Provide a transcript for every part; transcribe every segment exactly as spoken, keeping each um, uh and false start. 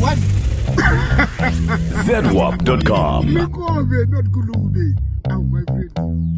What? Z W A P dot com. Mekove, not Gulube. Oh, my friend.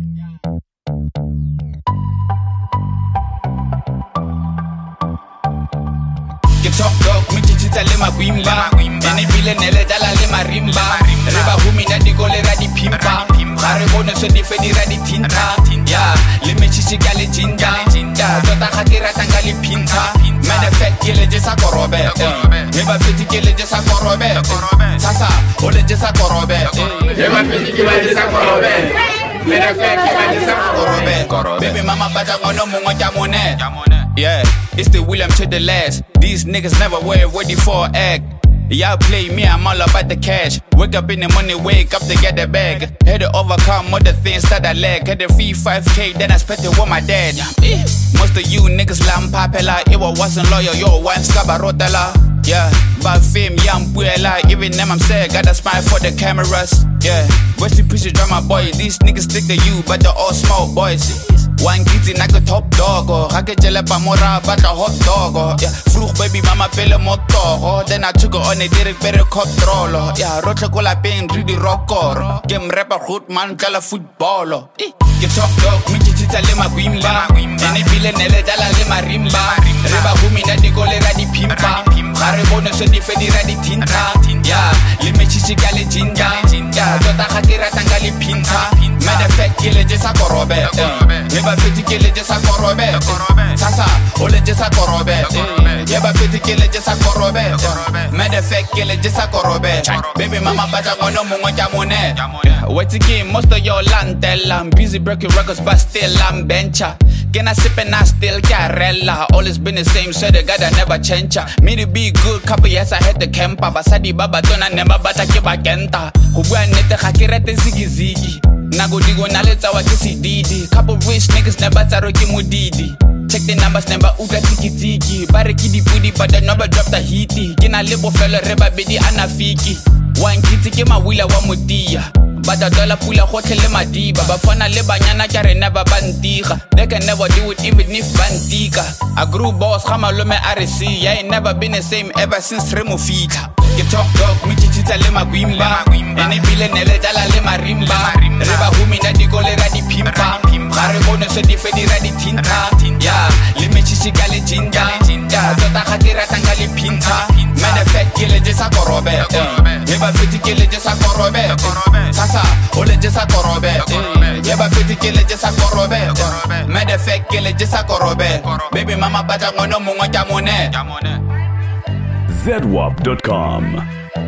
Talk talk, me chichita le magwimba Ene bile nele dala le marimba Reba humi na di gole radi pimpa Kare bono so di fedi radi tinta Ya, le me chichika le jinda Ya, tota hakira tanga li pinta Mene fek kile jesa korobe Meba feti kile jesa korobe Sasa, ole jesa korobe Meba feti kile jesa korobe Mene fek kile jesa korobe Baby mama bata ngono mungo jamone Yeah, it's the William to the last. These niggas never were ready for an act. Y'all play me, I'm all about the cash. Wake up in the morning, wake up to get the bag. Had to overcome other things that I lack. Had to free five K, then I spent it with my dad. Most of you niggas lam papela. It wasn't loyal, yo, one scabarotela. Yeah, but fame, yeah, I'm buela. Even them, I'm sad, gotta smile for the cameras. Yeah, where's the piece of drama boy? These niggas stick to you, but they're all small boys. One kitty like a top dog, oh. I get jelly mora, but a hot dog, oh. Yeah, fluch baby mama pele motor, oh. Then I took her on a direct better control, oh. Yeah, rocha cola pain, really rock, oh. Game rapper, hood man, tell a football, oh. You talk dog, me chitita le magwimba. Ene bile nele dala le marimba. Reba humi na di gole radi pimpa. Kare bono so di fedi radi tinta. Yeah, le me chichika le jinda. Yeah, tota hakira tanga li pinta. Mene fek kile jesa korobe. Yeba feti kile jesa korobe. Sasa, ole jesa korobe. Yeba feti kile jesa korobe. Mene fek kile jesa korobe. Baby mama bata ngono mungo jamone. Wait to game, most of your land tell. I'm busy breaking records, but still I'm bencha. Can I sip and I still carella? Always been the same, so the God I never change. Me to be good, couple years I had the camper. Basadi baba dona never bata kiba kenta. Huwa nete hakirete zigi zigi. Nago digo naleta wa kisi didi. Couple rich niggas never taroki mudidi. Check the numbers, never uta tiki tiki. Bare kidi pudi, but they never drop the heaty. Kina lebo fella reba bedi anafiki. One kitty kema wila wa mutia. But the dollar pull a hotel le madiba. Bafana le banyana kare never bandiga. They can never do it even if bandiga. I grew boss, kama lo me R C. I ain't never been the same ever since Remo Fita. Get talk dog, mi chichita le magwimba. Ene bile nele dala le marimba. Reba humi na di gole radi pimpa. Kare bono so di fedi radi tinta. Yeah, le me chichika le jinda. Yeah, tota hakira tanga li pinta. Mene fek kile jesa korobe. Yeba feti kile jesa korobe. Sasa, ole jesa korobe. Yeba feti kile jesa korobe. Mene fek kile jesa korobe. Baby mama bata ngono mungo jamone. Z W A P dot com.